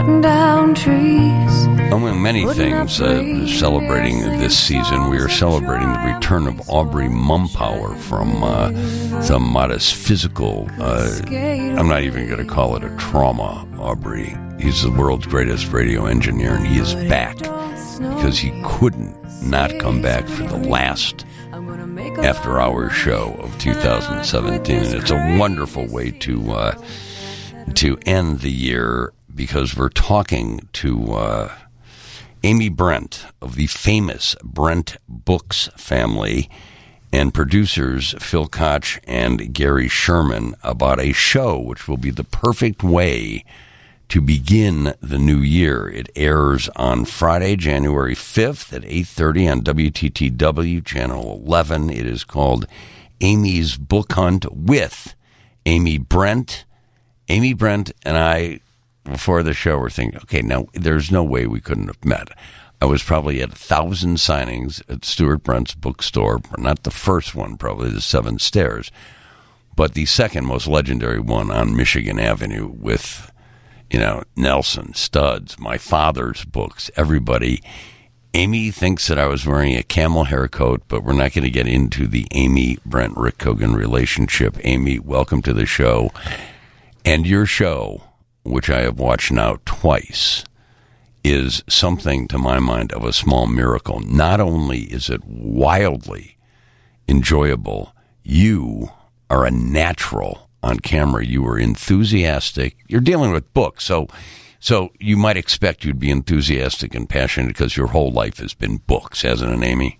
cutting down trees. Among many things, celebrating this season, we are celebrating the return of Aubrey Mumpower from some modest physical, I'm not even going to call it a trauma, Aubrey. He's the world's greatest radio engineer, and he is back because he couldn't not come back for the last after-hours show of 2017. And it's a wonderful way to end the year, because we're talking to Amy Brent of the famous Brent Books family and producers Phil Koch and Gary Sherman about a show which will be the perfect way to begin the new year. It airs on Friday, January 5th at 8:30 on WTTW, Channel 11. It is called Amy's Book Hunt with Amy Brent. Amy Brent and I, before the show, were thinking, okay, now there's no way we couldn't have met. I was probably at 1,000 signings at Stuart Brent's bookstore. Not the first one, probably the Seven Stairs, but the second most legendary one on Michigan Avenue with, Nelson, Studs, my father's books, everybody. Amy thinks that I was wearing a camel hair coat, but we're not going to get into the Amy Brent-Rick Kogan relationship. Amy, welcome to the show. And your show, which I have watched now twice, is something, to my mind, of a small miracle. Not only is it wildly enjoyable, you are a natural on camera. You were enthusiastic. You're dealing with books, so you might expect you'd be enthusiastic and passionate because your whole life has been books, hasn't it, Amy?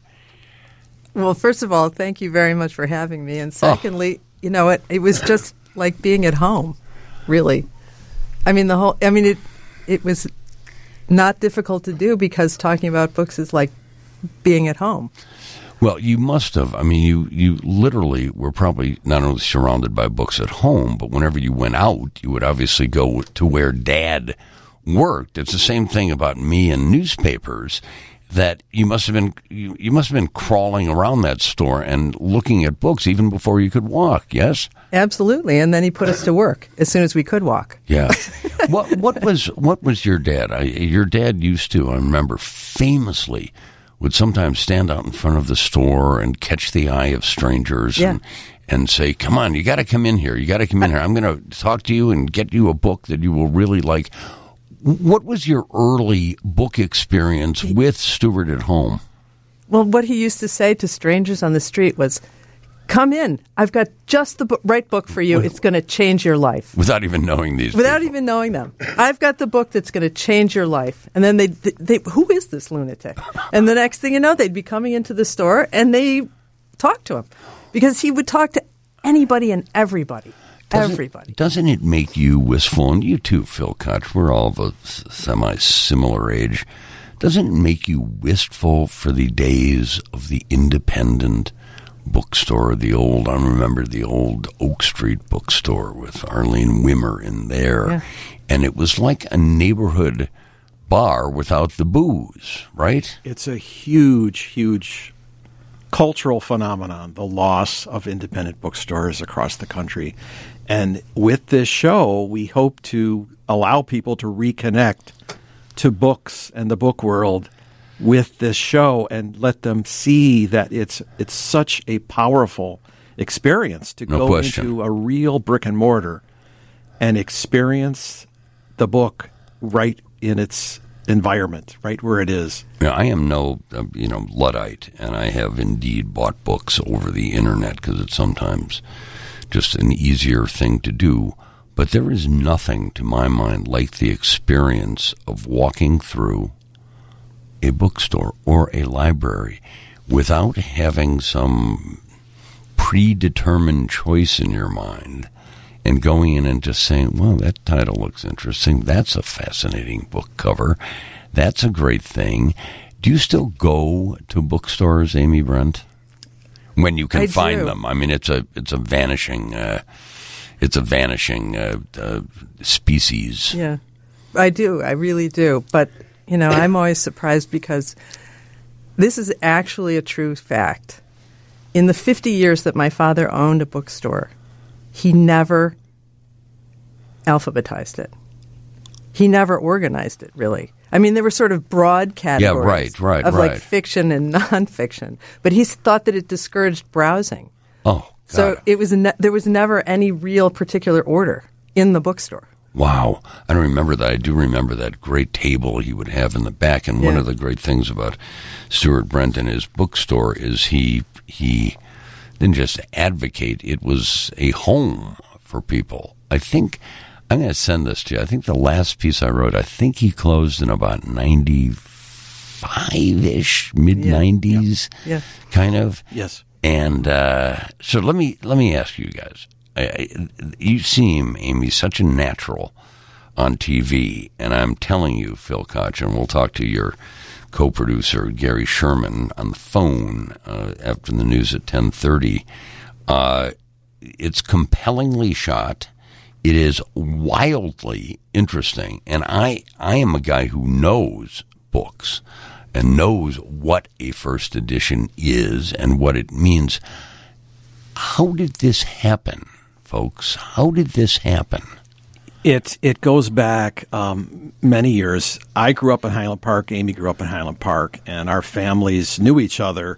Well, first of all, thank you very much for having me. And secondly, it was just like being at home, really. I mean, it was not difficult to do because talking about books is like being at home. Well, you must have. I mean, you literally were probably not only surrounded by books at home, but whenever you went out, you would obviously go to where Dad worked. It's the same thing about me and newspapers, that you must have been crawling around that store and looking at books even before you could walk. Yes, absolutely. And then he put us to work as soon as we could walk. Yeah. What was your dad? Your dad used to, I remember, famously would sometimes stand out in front of the store and catch the eye of strangers and say, "Come on, you got to come in here. You got to come in here. I'm going to talk to you and get you a book that you will really like." What was your early book experience with Stuart at home? Well, what he used to say to strangers on the street was, "Come in. I've got just the right book for you. It's going to change your life." Without even knowing these Without people. even knowing them. "I've got the book that's going to change your life." And then they who is this lunatic? And the next thing you know, they'd be coming into the store and they talked to him. Because he would talk to anybody and everybody. Doesn't it make you wistful? And you too, Phil Koch. We're all of a semi-similar age. Doesn't it make you wistful for the days of the independent bookstore? I remember the old Oak Street bookstore with Arlene Wimmer in there. Yeah. And it was like a neighborhood bar without the booze, right? It's a huge, huge cultural phenomenon, the loss of independent bookstores across the country. And with this show, we hope to allow people to reconnect to books and the book world with this show and let them see that it's such a powerful experience to go into a real brick and mortar and experience the book right in its environment, right where it is. Yeah, I am no, Luddite, and I have indeed bought books over the internet because it's sometimes just an easier thing to do. But there is nothing, to my mind, like the experience of walking through a bookstore or a library without having some predetermined choice in your mind and going in and just saying, well, that title looks interesting. That's a fascinating book cover. That's a great thing. Do you still go to bookstores, Amy Brent? When you can find them. I mean, it's a vanishing species. Yeah, I do. I really do. But, I'm always surprised because this is actually a true fact. In the 50 years that my father owned a bookstore, he never alphabetized it. he never organized it, really. I mean, there were sort of broad categories right, of right. like fiction and nonfiction, but he thought that it discouraged browsing. Oh, God. So it was there was never any real particular order in the bookstore. Wow. I don't remember that. I do remember that great table he would have in the back. And one of the great things about Stuart Brent and his bookstore is he didn't just advocate. It was a home for people. I think, I'm going to send this to you. I think the last piece I wrote, I think he closed in about 95-ish, mid-90s, kind of. Yes. And so let me ask you guys. You seem, Amy, such a natural on TV, and I'm telling you, Phil Koch, and we'll talk to your co-producer Gary Sherman on the phone after the news at 10:30. It's compellingly shot. It is wildly interesting, and I am a guy who knows books and knows what a first edition is and what it means. How did this happen, folks? How did this happen? It goes back many years. I grew up in Highland Park. Amy grew up in Highland Park, and our families knew each other.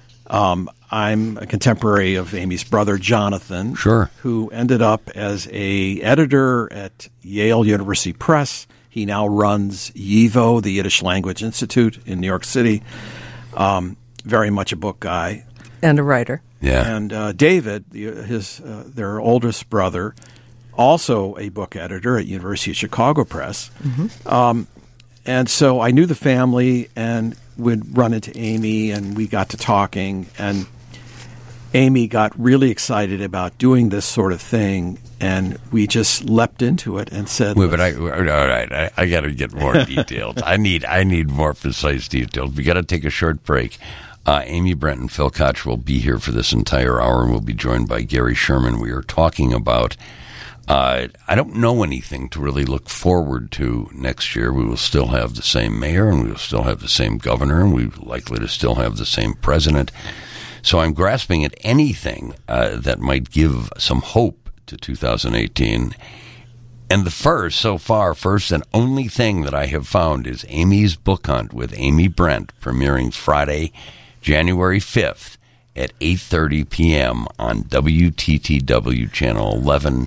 I'm a contemporary of Amy's brother, Jonathan, who ended up as a editor at Yale University Press. He now runs YIVO, the Yiddish Language Institute in New York City. Very much a book guy. And a writer. Yeah. And David, their oldest brother, also a book editor at University of Chicago Press. Mm-hmm. And so I knew the family and would run into Amy, and we got to talking. And Amy got really excited about doing this sort of thing, and we just leapt into it and said, "Wait, but all right, I got to get more details. I need more precise details. We got to take a short break." Amy Brent and Phil Koch will be here for this entire hour, and we'll be joined by Gary Sherman. We are talking about. I don't know anything to really look forward to next year. We will still have the same mayor, and we will still have the same governor, and we're likely to still have the same president. So I'm grasping at anything that might give some hope to 2018. And the first and only thing that I have found is Amy's Book Hunt with Amy Brent, premiering Friday, January 5th at 8:30 p.m. on WTTW Channel 11.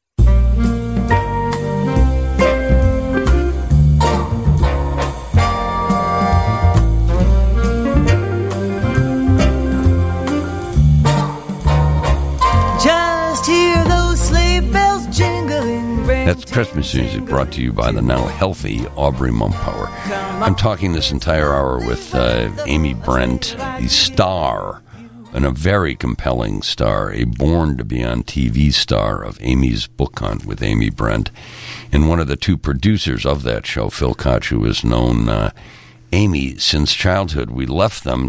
That's Christmas music brought to you by the now healthy Aubrey Mumpower. I'm talking this entire hour with Amy Brent, the star, and a very compelling star, a born-to-be-on-TV star of Amy's Book Hunt with Amy Brent, and one of the two producers of that show, Phil Koch, who has known Amy since childhood. We left them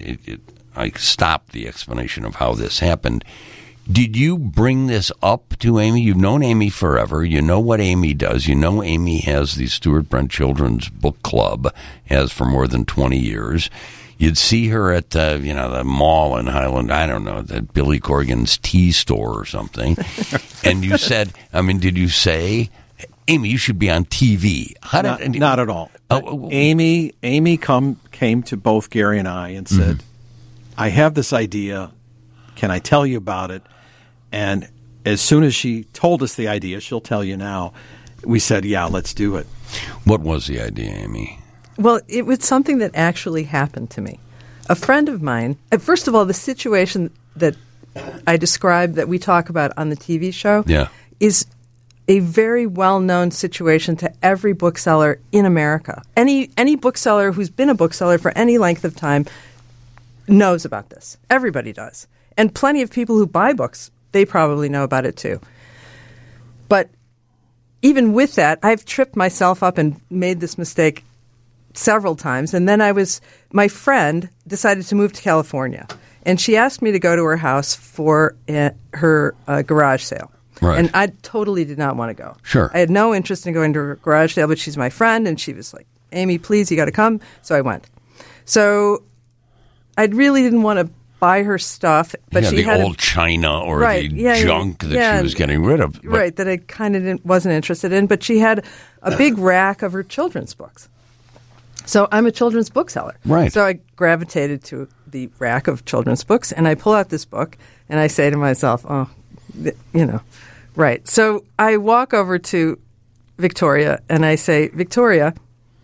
I stopped the explanation of how this happened. Did you bring this up to Amy? You've known Amy forever. You know what Amy does. You know Amy has the Stuart Brent Children's Book Club, has for more than 20 years. You'd see her at the mall in Highland, I don't know, at Billy Corgan's tea store or something. And you said, did you say, Amy, you should be on TV? Not at all. Amy came to both Gary and I and said, I have this idea. Can I tell you about it? And as soon as she told us the idea, she'll tell you now, we said, yeah, let's do it. What was the idea, Amy? Well, it was something that actually happened to me. A friend of mine, first of all, the situation that I described that we talk about on the TV show is a very well-known situation to every bookseller in America. Any bookseller who's been a bookseller for any length of time knows about this. Everybody does. And plenty of people who buy books, they probably know about it too. But even with that, I've tripped myself up and made this mistake several times. And then my friend decided to move to California. And she asked me to go to her house for her garage sale. Right. And I totally did not want to go. Sure. I had no interest in going to her garage sale, but she's my friend. And she was like, Amy, please, you got to come. So I went. So I really didn't want to buy her stuff, but she the had old china or right, the yeah, junk that yeah, she was getting rid of. But, right, that I kind of wasn't interested in. But she had a big rack of her children's books. So I'm a children's bookseller. Right. So I gravitated to the rack of children's books, and I pull out this book, and I say to myself, oh, right. So I walk over to Victoria, and I say, Victoria,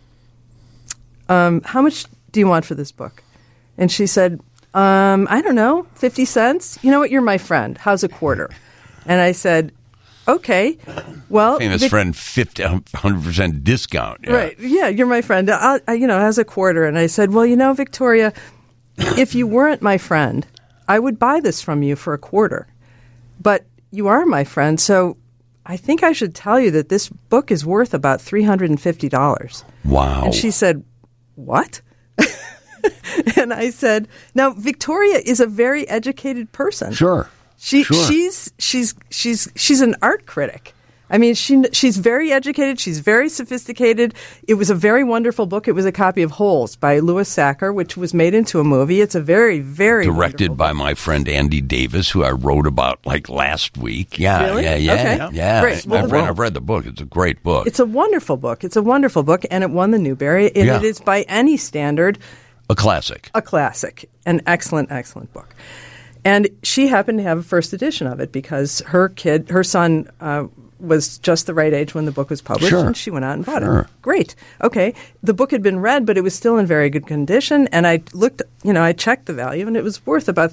how much do you want for this book? And she said, I don't know, 50 cents? You know what? You're my friend. How's a quarter? And I said, okay, well... Famous friend, 100% discount. Yeah. Right. Yeah, you're my friend. How's a quarter? And I said, well, Victoria, if you weren't my friend, I would buy this from you for a quarter. But you are my friend, so I think I should tell you that this book is worth about $350. Wow. And she said, what? And I said, now, Victoria is a very educated person. Sure. She's an art critic. I mean, she's very educated. She's very sophisticated. It was a very wonderful book. It was a copy of Holes by Louis Sachar, which was made into a movie. It's a very, very directed by book. my friend Andy Davis, who I wrote about last week. Yeah, really? yeah. Great. Well, I've read the book. It's a great book. It's a wonderful book. And it won the Newbery. And it is by any standard a classic. An excellent, excellent book. And she happened to have a first edition of it because her son was just the right age when the book was published, and she went out and bought it. Great. Okay. The book had been read, but it was still in very good condition, and I looked, I checked the value, and it was worth about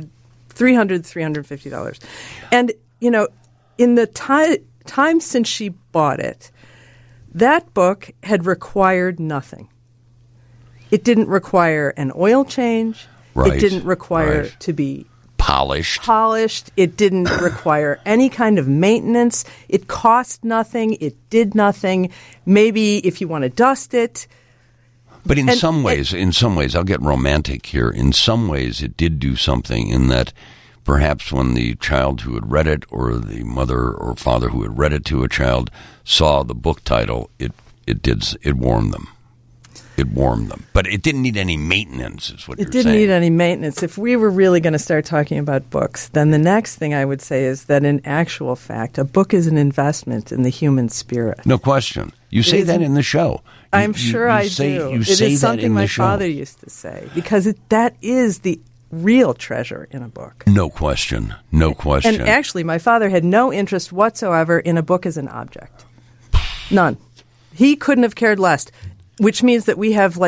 $350. And, in the time since she bought it, that book had required nothing. It didn't require an oil change. Right. It didn't require to be polished. It didn't require any kind of maintenance. It cost nothing. It did nothing. Maybe if you want to dust it. But in some ways, I'll get romantic here. In some ways, it did do something in that perhaps when the child who had read it or the mother or father who had read it to a child saw the book title, it warmed them. It warmed them. But it didn't need any maintenance, is what you're saying. It didn't need any maintenance. If we were really going to start talking about books, then the next thing I would say is that in actual fact, a book is an investment in the human spirit. No question. You say that in the show. I'm sure I do. It is something my father used to say, because that is the real treasure in a book. No question. No question. And actually, my father had no interest whatsoever in a book as an object. None. He couldn't have cared less. Which means that we have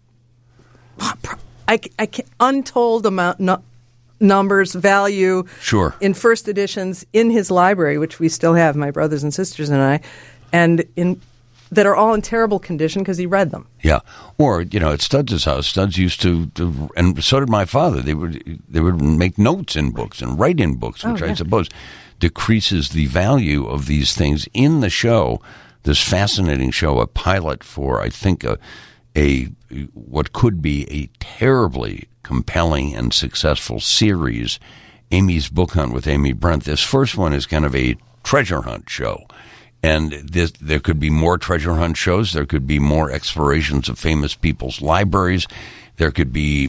untold numbers, value in first editions in his library, which we still have, my brothers and sisters and I, and that are all in terrible condition because he read them. Yeah, or at Studs' house, Studs used to, and so did my father. They would make notes in books and write in books, which I suppose decreases the value of these things in the show. This fascinating show, a pilot for, I think, a what could be a terribly compelling and successful series, Amy's Book Hunt with Amy Brent. This first one is kind of a treasure hunt show. And there could be more treasure hunt shows. There could be more explorations of famous people's libraries. There could be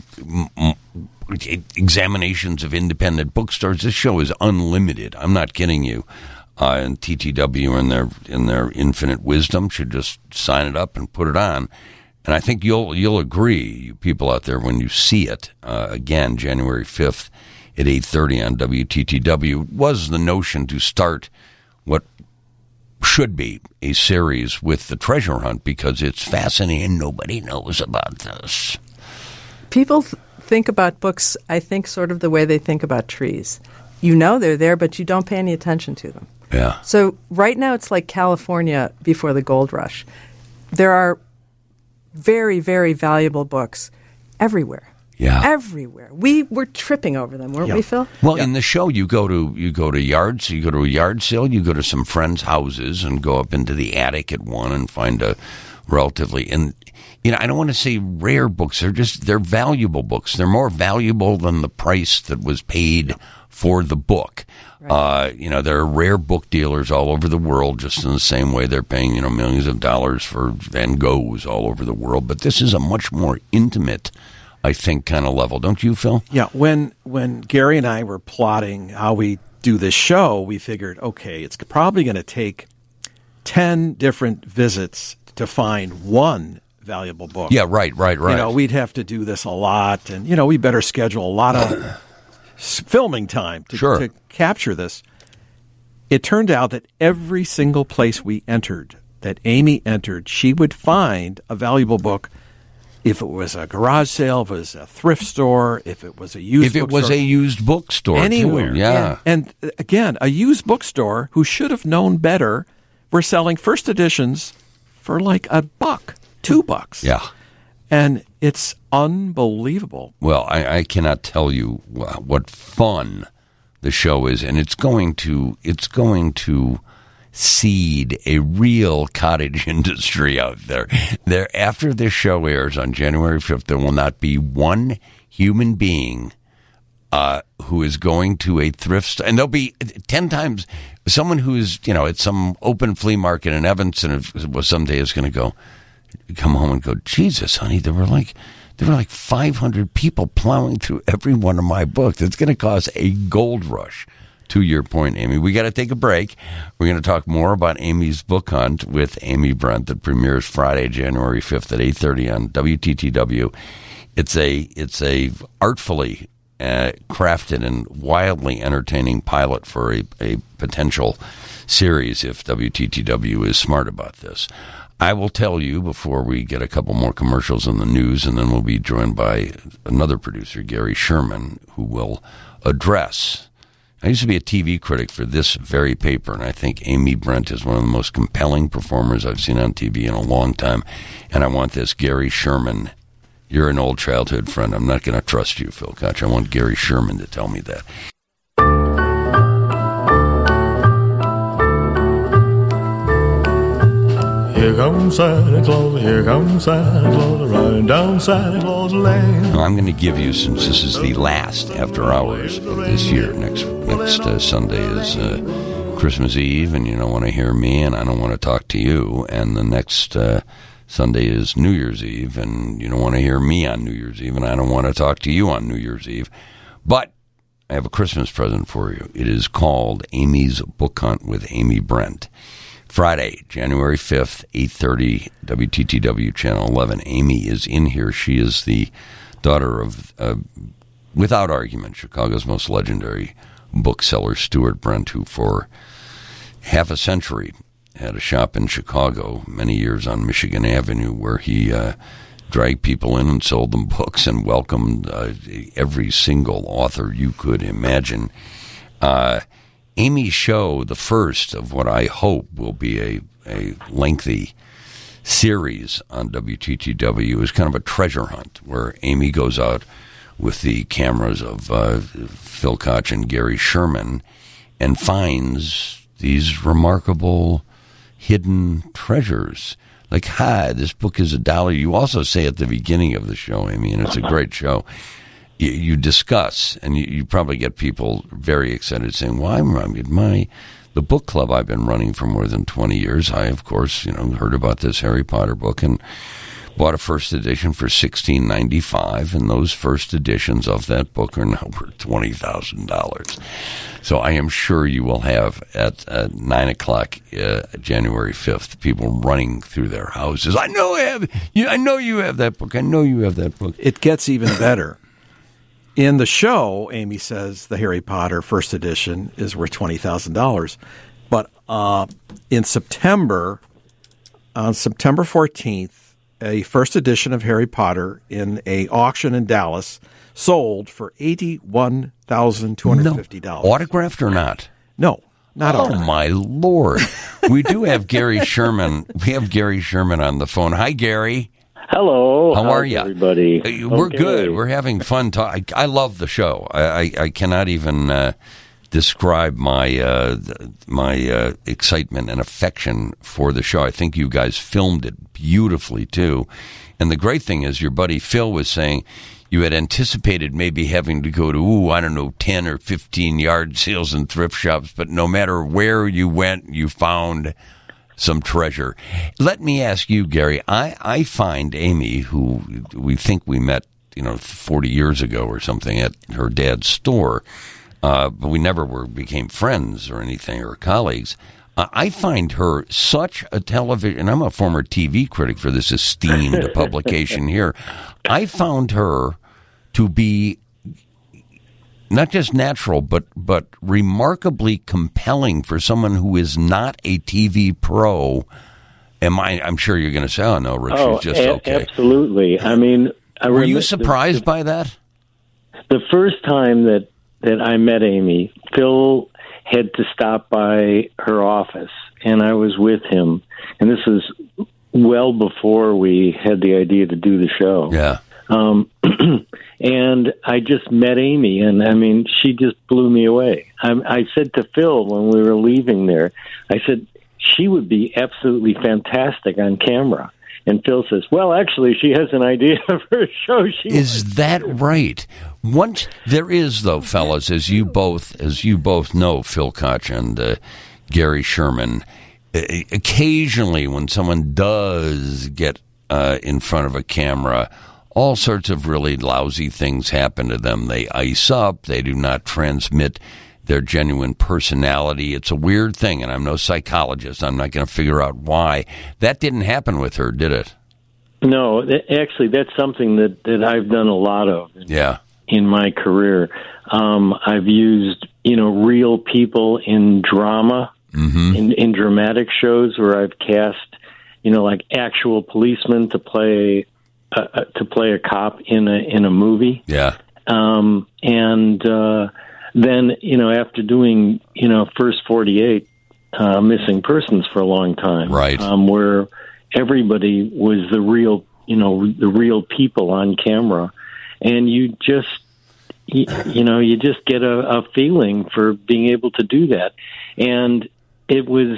examinations of independent bookstores. This show is unlimited. I'm not kidding you. And TTW in their infinite wisdom should just sign it up and put it on. And I think you'll agree, you people out there, when you see it again, January 5th at 8:30 on WTTW, was the notion to start what should be a series with the treasure hunt because it's fascinating. Nobody knows about this. People think about books, I think, sort of the way they think about trees. You know they're there, but you don't pay any attention to them. Yeah. So right now it's like California before the gold rush. There are very, very valuable books everywhere. Yeah. Everywhere. We were tripping over them, weren't we, Phil? Well, in the show you go to a yard sale, you go to some friends' houses and go up into the attic at one and find a relatively I don't want to say rare books, they're valuable books. They're more valuable than the price that was paid for the book. Right. There are rare book dealers all over the world, just in the same way they're paying, millions of dollars for Van Goghs all over the world. But this is a much more intimate I think, kind of level. Don't you, Phil? Yeah, when Gary and I were plotting how we do this show, we figured, okay, it's probably going to take 10 different visits to find one valuable book. Yeah, right. We'd have to do this a lot, and, we better schedule a lot of filming time to capture this. It turned out that every single place we entered, that Amy entered, she would find a valuable book. If it was a garage sale, if it was a thrift store, if it was a used bookstore. If it was a used bookstore, anywhere. Too. Yeah. And again, a used bookstore who should have known better were selling first editions for like $1, $2. Yeah. And it's unbelievable. Well, I cannot tell you what fun the show is, and it's going to seed a real cottage industry out there. After this show airs on January 5th, there will not be one human being who is going to a thrift store. And there'll be 10 times someone who is, at some open flea market in Evanston someday is going to come home and go, Jesus, honey, there were like 500 people plowing through every one of my books. It's going to cause a gold rush. To your point, Amy, we got to take a break. We're going to talk more about Amy's book hunt with Amy Brent that premieres Friday, January 5th at 8:30 on WTTW. It's a artfully crafted and wildly entertaining pilot for a potential series if WTTW is smart about this. I will tell you before we get a couple more commercials in the news, and then we'll be joined by another producer, Gary Sherman, who will address. I used to be a TV critic for this very paper, and I think Amy Brent is one of the most compelling performers I've seen on TV in a long time. And I want this Gary Sherman. You're an old childhood friend. I'm not going to trust you, Phil Koch. I want Gary Sherman to tell me that. Here comes Santa Claus, riding down Santa Claus Lane. Well, I'm going to give you, since this is the last after hours of this year, next Sunday is Christmas Eve, and you don't want to hear me, and I don't want to talk to you, and the next Sunday is New Year's Eve, and you don't want to hear me on New Year's Eve, and I don't want to talk to you on New Year's Eve. But I have a Christmas present for you. It is called Amy's Book Hunt with Amy Brent. Friday, January 5th, 8:30, WTTW Channel 11. Amy is in here. She is the daughter of, without argument, Chicago's most legendary bookseller, Stuart Brent, who for half a century had a shop in Chicago, many years on Michigan Avenue, where he dragged people in and sold them books and welcomed every single author you could imagine. Amy's show, the first of what I hope will be a lengthy series on WTTW, is kind of a treasure hunt where Amy goes out with the cameras of Phil Koch and Gary Sherman and finds these remarkable hidden treasures. Like, this book is $1. You also say at the beginning of the show, Amy, and it's a great show, you discuss, and you probably get people very excited saying, well, the book club I've been running for more than 20 years, I, of course, heard about this Harry Potter book and bought a first edition for $16.95, and those first editions of that book are now worth $20,000. So I am sure you will have at 9 o'clock January 5th people running through their houses. I know you have that book. I know you have that book. It gets even better. In the show, Amy says the Harry Potter first edition is worth $20,000. But in September, on September 14th, a first edition of Harry Potter in an auction in Dallas sold for $81,250. No. Autographed or not? No, not autographed. Oh, my Lord. We do have Gary Sherman. We have Gary Sherman on the phone. Hi, Gary. Hello. How are you? Everybody? We're good. We're having fun. I love the show. I cannot even describe my my excitement and affection for the show. I think you guys filmed it beautifully, too. And the great thing is your buddy Phil was saying you had anticipated maybe having to go to, 10 or 15 yard sales and thrift shops, but no matter where you went, you found some treasure. Let me ask you, Gary, I find Amy, who we think we met 40 years ago or something at her dad's store. But we never became friends or anything, or colleagues. I find her such a television, I'm a former TV critic for this esteemed publication here. I found her to be not just natural, but remarkably compelling for someone who is not a TV pro. I'm sure you're going to say, oh, no, Rich, she's just okay. Absolutely. I mean, were you surprised by that? The first time that I met Amy, Phil had to stop by her office, and I was with him. And this was well before we had the idea to do the show. Yeah. And I just met Amy, and I mean, she just blew me away. I said to Phil when we were leaving there, I said, she would be absolutely fantastic on camera. And Phil says, well, actually, she has an idea of her show. Is that right? Once there is, though, fellas, as you both know, Phil Koch and Gary Sherman, occasionally when someone does get in front of a camera, all sorts of really lousy things happen to them. They ice up. They do not transmit their genuine personality. It's a weird thing, and I'm no psychologist. I'm not going to figure out why. That didn't happen with her, did it? No, actually, that's something that I've done a lot of in my career. I've used, real people in drama, in dramatic shows where I've cast, like actual policemen to play a cop in a movie. Yeah. Then, after doing, First 48, Missing Persons for a long time, right, where everybody was the real people on camera, and you just get a feeling for being able to do that. And it was,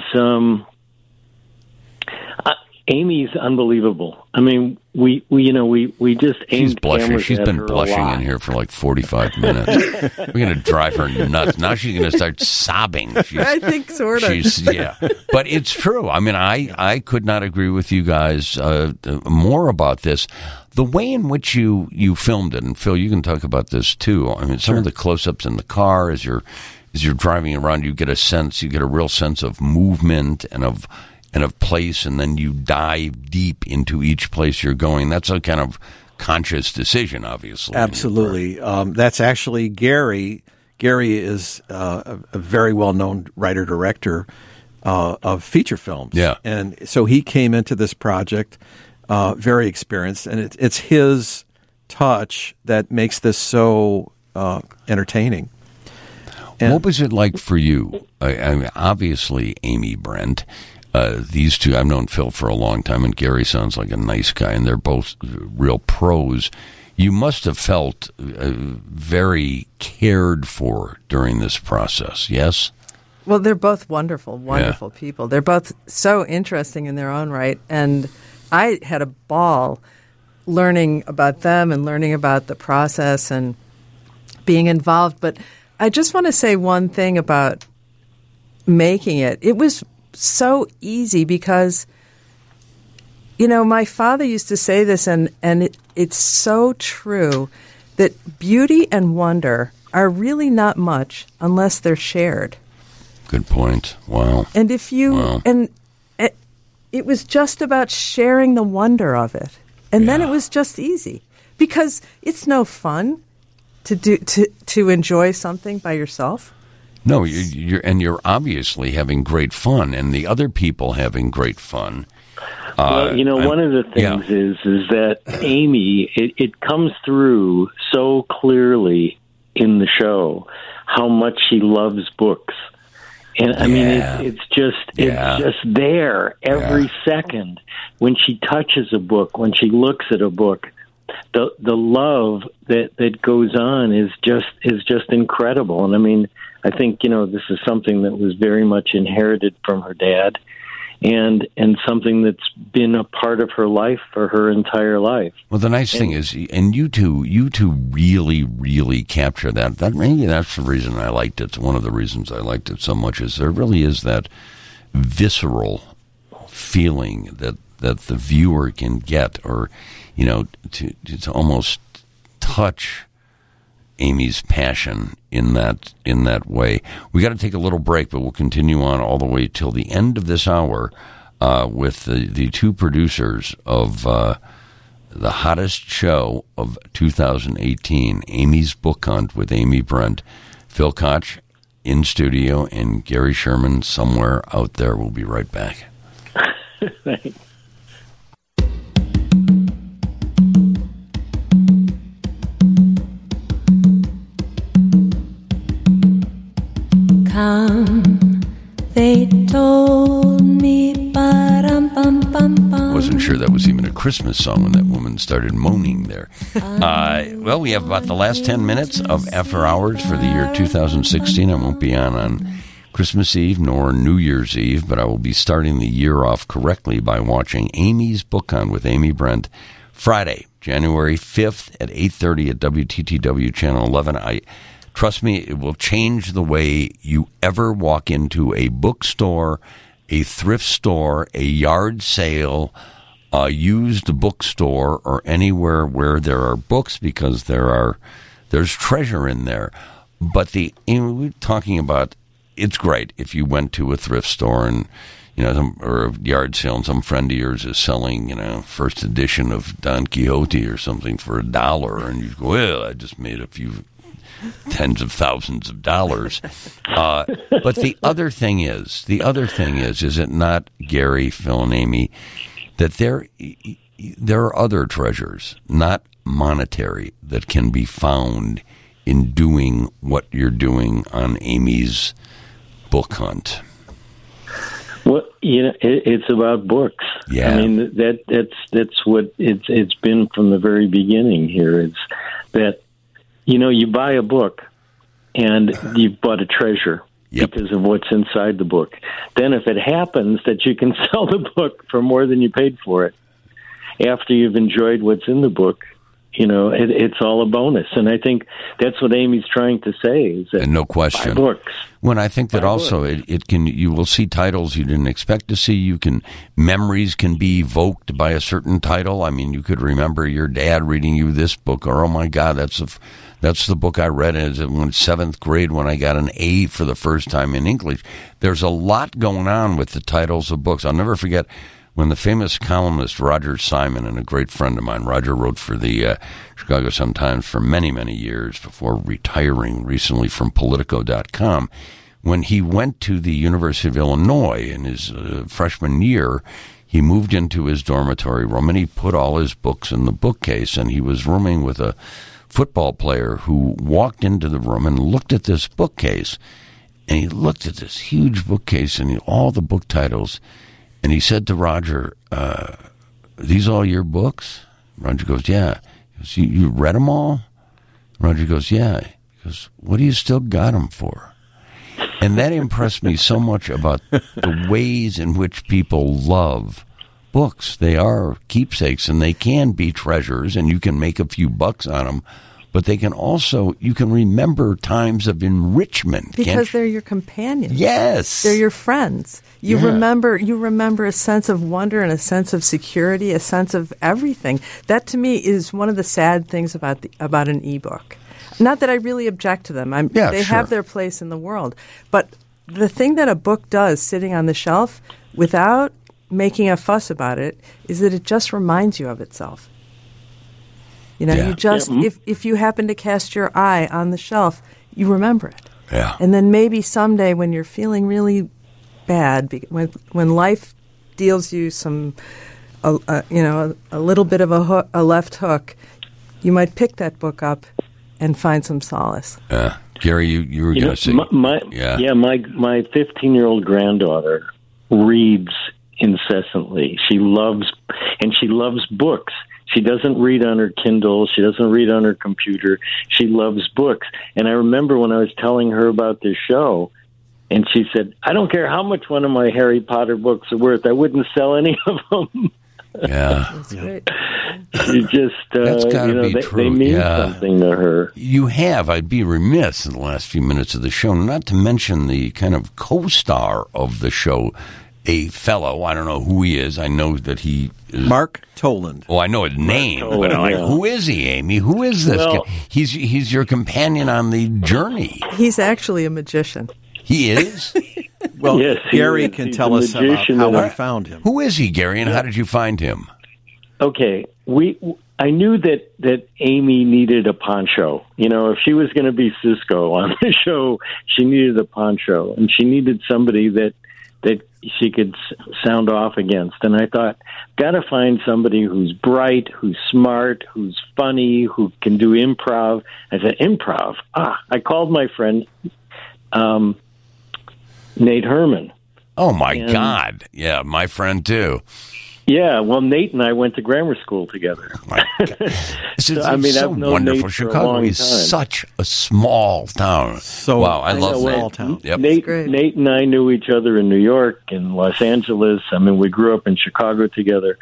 Amy's unbelievable. I mean, we just aimed. She's blushing. She's been blushing in here for like 45 minutes. We're going to drive her nuts. Now she's going to start sobbing. I think sort of. But it's true. I mean, I could not agree with you guys more about this. The way in which you filmed it, and Phil, you can talk about this too. I mean, some of the close-ups in the car as you're driving around, you get a real sense of movement and of place, and then you dive deep into each place you're going. That's a kind of conscious decision, obviously. Absolutely. That's actually Gary. Gary is a very well-known writer-director of feature films. Yeah. And so he came into this project very experienced, and it's his touch that makes this so entertaining. And what was it like for you? I mean, obviously, Amy Brent, these two, I've known Phil for a long time, and Gary sounds like a nice guy, and they're both real pros. You must have felt very cared for during this process, yes? Well, they're both wonderful people. They're both so interesting in their own right, and I had a ball learning about them and learning about the process and being involved. But I just want to say one thing about making it. It was so easy because, my father used to say this, and it's so true, that beauty and wonder are really not much unless they're shared. Good point. Wow. And if you and it was just about sharing the wonder of it, and then it was just easy, because it's no fun to enjoy something by yourself. No, you're obviously having great fun, and the other people having great fun. Well, one of the things is that Amy, it comes through so clearly in the show how much she loves books. And I mean, it's just there every second when she touches a book, when she looks at a book. The love that goes on is just incredible. And I mean, I think this is something that was very much inherited from her dad, and something that's been a part of her life for her entire life. Well, the nice thing is, and you two really, really capture that. Maybe that's the reason I liked it. It's one of the reasons I liked it so much, is there really is that visceral feeling that the viewer can get, or to almost touch Amy's passion in that way. We got to take a little break, but we'll continue on all the way till the end of this hour with the two producers of the hottest show of 2018, Amy's Book Hunt with Amy Brent. Phil Koch in studio and Gary Sherman somewhere out there. We'll be right back. Thanks. Come, they told me, ba-dum-bum-bum-bum. Wasn't sure that was even a Christmas song when that woman started moaning there. Well, we have about the last 10 minutes of After Hours for the year 2016. I won't be on Christmas Eve nor New Year's Eve, but I will be starting the year off correctly by watching Amy's Book Hunt with Amy Brent Friday, January 5th at 8:30 at WTTW Channel 11. Trust me, it will change the way you ever walk into a bookstore, a thrift store, a yard sale, a used bookstore, or anywhere where there are books, because there's treasure in there. But we're talking about, it's great if you went to a thrift store and, or a yard sale, and some friend of yours is selling, first edition of Don Quixote or something for $1, and you go, well, I just made a few tens of thousands of dollars. But the other thing is, is it not, Gary, Phil, and Amy, that there are other treasures, not monetary, that can be found in doing what you're doing on Amy's Book Hunt? Well, it's about books. Yeah. I mean, that's what it's been from the very beginning here. It's that, you buy a book and you've bought a treasure. Yep. Because of what's inside the book. Then if it happens that you can sell the book for more than you paid for it, after you've enjoyed what's in the book, it's all a bonus. And I think that's what Amy's trying to say. Is that, and no question. Buy books. When I think that also you will see titles you didn't expect to see. Memories can be evoked by a certain title. I mean, you could remember your dad reading you this book, or, oh my God, that's the book I read in 7th grade when I got an A for the first time in English. There's a lot going on with the titles of books. I'll never forget when the famous columnist Roger Simon, and a great friend of mine, Roger wrote for the Chicago Sun-Times for many, many years before retiring recently from Politico.com. When he went to the University of Illinois in his freshman year, he moved into his dormitory room and he put all his books in the bookcase, and he was rooming with a football player who walked into the room and looked at this bookcase, and he looked at this huge bookcase and all the book titles, and he said to Roger, these all your books? Roger goes, yeah. He goes, you read them all? Roger goes, yeah. He goes, what do you still got them for? And that impressed me so much about the ways in which people love books. They are keepsakes, and they can be treasures, and you can make a few bucks on them, but they can also, you can remember times of enrichment. Because they're your companions. Yes. They're your friends. You remember a sense of wonder and a sense of security, a sense of everything. That, to me, is one of the sad things about an e-book. Not that I really object to them. They have their place in the world. But the thing that a book does sitting on the shelf without making a fuss about it is that it just reminds you of itself. You just, if you happen to cast your eye on the shelf, you remember it. Yeah. And then maybe someday when you're feeling really bad, when life deals you a little bit of a left hook, you might pick that book up and find some solace. Gary, you were going to say... My 15-year-old granddaughter reads incessantly. She loves books. She doesn't read on her Kindle. She doesn't read on her computer. She loves books. And I remember when I was telling her about this show, and she said, I don't care how much one of my Harry Potter books are worth. I wouldn't sell any of them. Yeah. That's great. She just, that's gotta be true. They mean something to her. You have. I'd be remiss in the last few minutes of the show not to mention the kind of co-star of the show a fellow. I don't know who he is. I know that he is Mark Toland. Oh, I know his name, Toland, but yeah. who is he, Amy? Who is this guy? He's your companion on the journey. He's actually a magician. He is? Well, Yes, Gary is. can He's tell a us about magician how and we found him. Who is he, Gary, and how did you find him? Okay, I knew that Amy needed a poncho. You know, if she was going to be Cisco on the show, she needed a poncho, and she needed somebody that she could sound off against. And I thought, got to find somebody who's bright, who's smart, who's funny, who can do improv. I said, improv? I called my friend Nate Herman. Oh, my God. Yeah, my friend, too. Yeah, well, Nate and I went to grammar school together. It's So, I've known wonderful. Nate for a Chicago long is time. such a small town. So wow, I love know, Nate. small town. Yep. Nate and I knew each other in New York and Los Angeles. I mean, we grew up in Chicago together.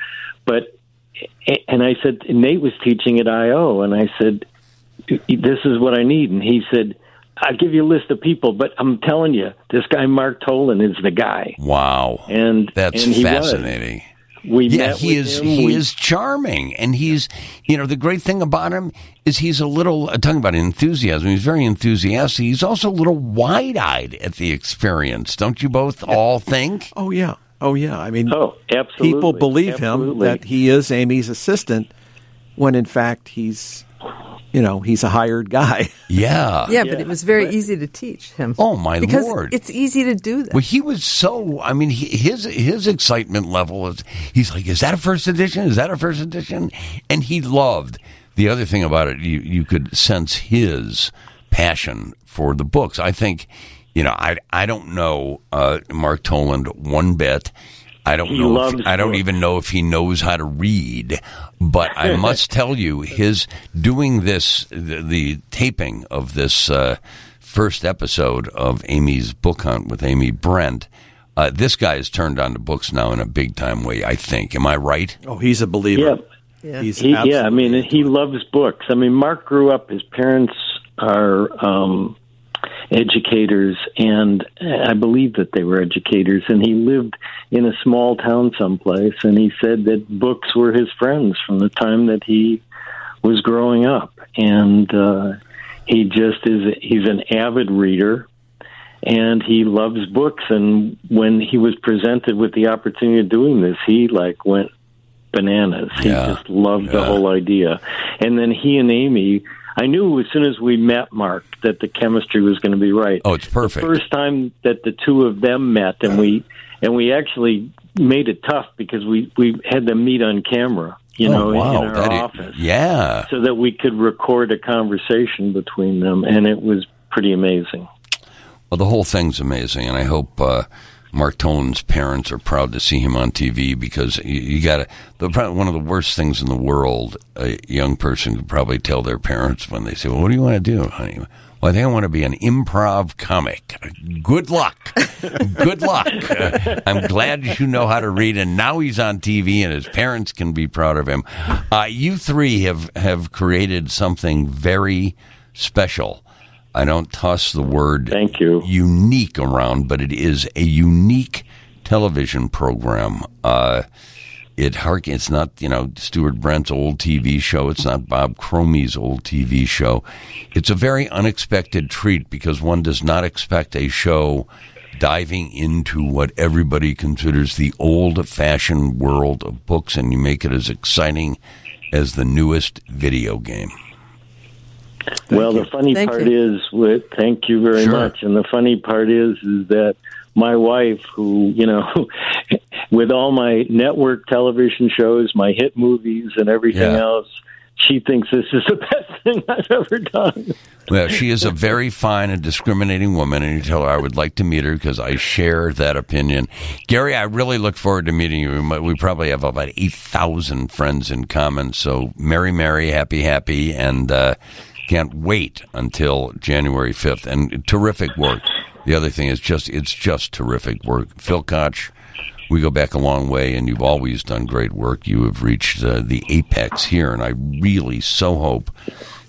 And I said, Nate was teaching at I.O., and I said, this is what I need. And he said, I'll give you a list of people, but I'm telling you, this guy Mark Toland is the guy. Wow. And That's he fascinating. We Yeah, met he with is. him. He is charming, and he's. You know, the great thing about him is he's a little. Talking about enthusiasm, he's very enthusiastic. He's also a little wide-eyed at the experience. Don't you both all think? Oh, yeah. I mean, absolutely. people believe him that he is Amy's assistant when, in fact, he's a hired guy. Yeah. Yeah, but it was very easy to teach him. Oh, my because Lord. it's easy to do that. Well, he was so. I mean, his excitement level is. He's like, is that a first edition? Is that a first edition? And he loved. The other thing about it, you could sense his passion for the books. I think, I don't know Mark Toland one bit. I don't even know if he knows how to read, but I must tell you, his doing this, the taping of this first episode of Amy's Book Hunt with Amy Brent, this guy has turned on to books now in a big time way, I think. Am I right? Oh, he's a believer. Yeah. Yeah. I mean, he loves books. I mean, Mark grew up, his parents are educators, and I believe that they were educators, and he lived in a small town someplace, and he said that books were his friends from the time that he was growing up, and he just is. He's an avid reader, and he loves books, and when he was presented with the opportunity of doing this, he went bananas. He just loved the whole idea. And then he and Amy, I knew as soon as we met Mark that the chemistry was going to be right. Oh, it's perfect. The first time that the two of them met, and we actually made it tough because we had them meet on camera, in our office. Yeah. So that we could record a conversation between them, and it was pretty amazing. Well, the whole thing's amazing, and I hope Mark Toland's parents are proud to see him on TV, because you got to. One of the worst things in the world a young person could probably tell their parents when they say, "Well, what do you want to do, honey?" Well, they want to be an improv comic. Good luck. Good luck. I'm glad you know how to read, and now he's on TV, and his parents can be proud of him. You three have created something very special. I don't toss the word Thank you. unique around, but it is a unique television program. It's not, Stuart Brent's old TV show. It's not Bob Cromie's old TV show. It's a very unexpected treat, because one does not expect a show diving into what everybody considers the old-fashioned world of books, and you make it as exciting as the newest video game. The funny part is, thank you very much. And the funny part is that my wife, who, with all my network television shows, my hit movies and everything else, she thinks this is the best thing I've ever done. Well, she is a very fine and discriminating woman, and you tell her I would like to meet her because I share that opinion. Gary, I really look forward to meeting you. We probably have about 8,000 friends in common, so merry, happy, and can't wait until January 5th. And terrific work. The other thing is it's just terrific work. Phil Koch, we go back a long way, and you've always done great work. You have reached the apex here, and I really so hope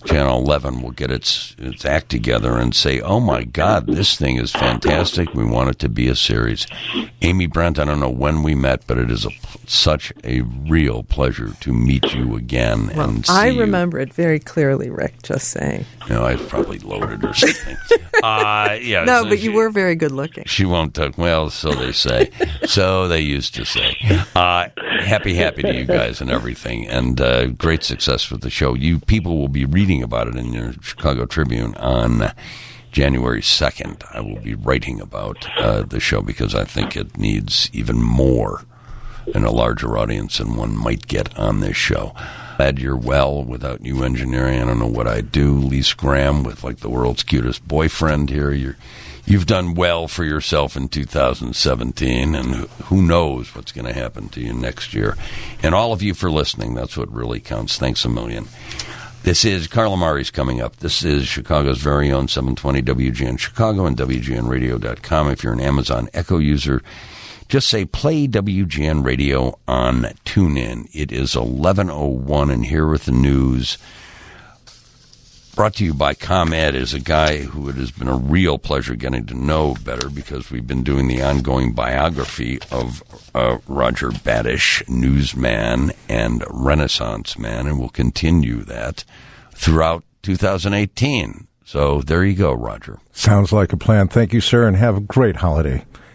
Channel 11 will get its act together and say, oh, my God, this thing is fantastic. We want it to be a series. Amy Brent, I don't know when we met, but it is such a real pleasure to meet you again and see I remember it very clearly, Rick, just saying. I probably loaded or something. Yeah. No, so but you were very good looking. She won't talk. Well, so they say. So they used to say. Happy to you guys and everything. And great success with the show. You people will be reading about it in your Chicago Tribune on January 2nd. I will be writing about the show because I think it needs even more and a larger audience than one might get on this show. Glad you're well. Without you engineering, I don't know what I'd do. Lise Graham with like the world's cutest boyfriend here. You've done well for yourself in 2017, and who knows what's going to happen to you next year. And all of you for listening. That's what really counts. Thanks a million. This is Carl Amari's coming up. This is Chicago's very own 720 WGN Chicago and WGNradio.com. If you're an Amazon Echo user, just say play WGN Radio on TuneIn. It is 11:01, and here with the news. Brought to you by ComEd, is a guy who it has been a real pleasure getting to know better because we've been doing the ongoing biography of Roger Badish, newsman and Renaissance man, and we'll continue that throughout 2018. So there you go, Roger. Sounds like a plan. Thank you, sir, and have a great holiday.